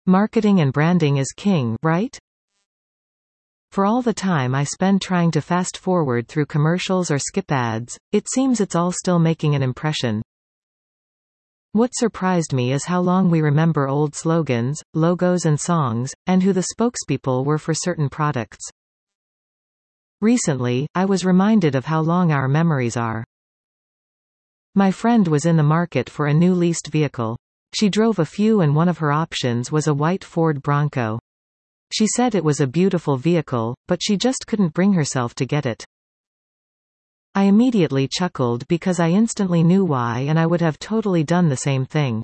Marketing and branding is king, right? For all the time I spend trying to fast forward through commercials or skip ads, it seems it's all still making an impression. What surprised me is how long we remember old slogans, logos and songs, and who the spokespeople were for certain products. Recently, I was reminded of how long our memories are. My friend was in the market for a new leased vehicle. She drove a few and one of her options was a white Ford Bronco. She said it was a beautiful vehicle, but she just couldn't bring herself to get it. I immediately chuckled because I instantly knew why, and I would have totally done the same thing.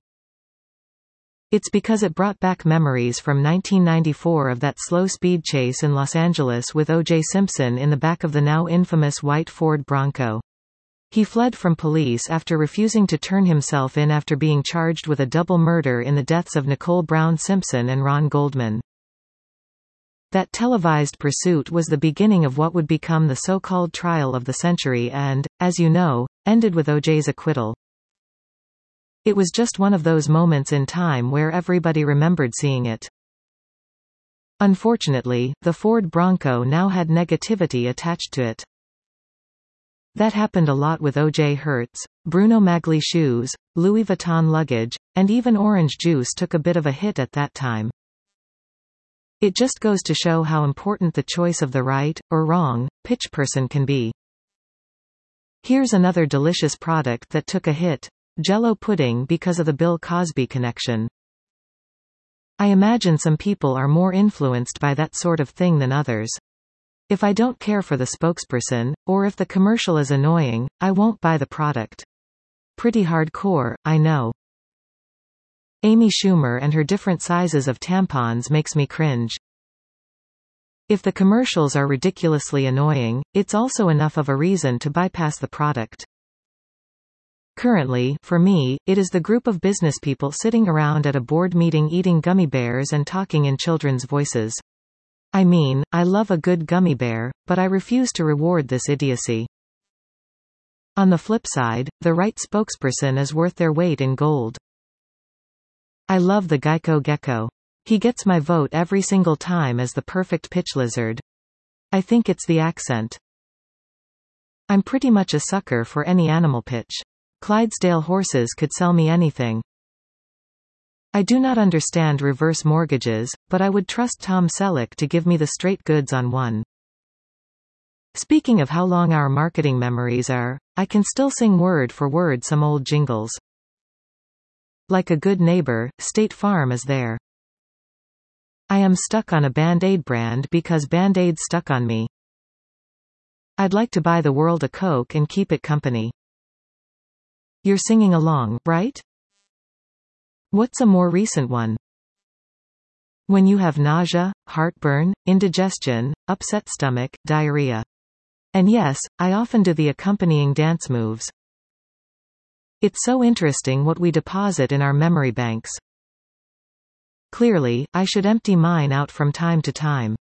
It's because it brought back memories from 1994 of that slow speed chase in Los Angeles with O.J. Simpson in the back of the now infamous white Ford Bronco. He fled from police after refusing to turn himself in after being charged with a double murder in the deaths of Nicole Brown Simpson and Ron Goldman. That televised pursuit was the beginning of what would become the so-called trial of the century and, as you know, ended with O.J.'s acquittal. It was just one of those moments in time where everybody remembered seeing it. Unfortunately, the Ford Bronco now had negativity attached to it. That happened a lot with O.J. Hertz, Bruno Magli shoes, Louis Vuitton luggage, and even orange juice took a bit of a hit at that time. It just goes to show how important the choice of the right, or wrong, pitch person can be. Here's another delicious product that took a hit: Jell-O pudding because of the Bill Cosby connection. I imagine some people are more influenced by that sort of thing than others. If I don't care for the spokesperson, or if the commercial is annoying, I won't buy the product. Pretty hardcore, I know. Amy Schumer and her different sizes of tampons makes me cringe. If the commercials are ridiculously annoying, it's also enough of a reason to bypass the product. Currently, for me, it is the group of businesspeople sitting around at a board meeting eating gummy bears and talking in children's voices. I mean, I love a good gummy bear, but I refuse to reward this idiocy. On the flip side, the right spokesperson is worth their weight in gold. I love the Geico Gecko. He gets my vote every single time as the perfect pitch lizard. I think it's the accent. I'm pretty much a sucker for any animal pitch. Clydesdale horses could sell me anything. I do not understand reverse mortgages, but I would trust Tom Selleck to give me the straight goods on one. Speaking of how long our marketing memories are, I can still sing word for word some old jingles. Like a good neighbor, State Farm is there. I am stuck on a Band-Aid brand because Band-Aid's stuck on me. I'd like to buy the world a Coke and keep it company. You're singing along, right? What's a more recent one? When you have nausea, heartburn, indigestion, upset stomach, diarrhea. And yes, I often do the accompanying dance moves. It's so interesting what we deposit in our memory banks. Clearly, I should empty mine out from time to time.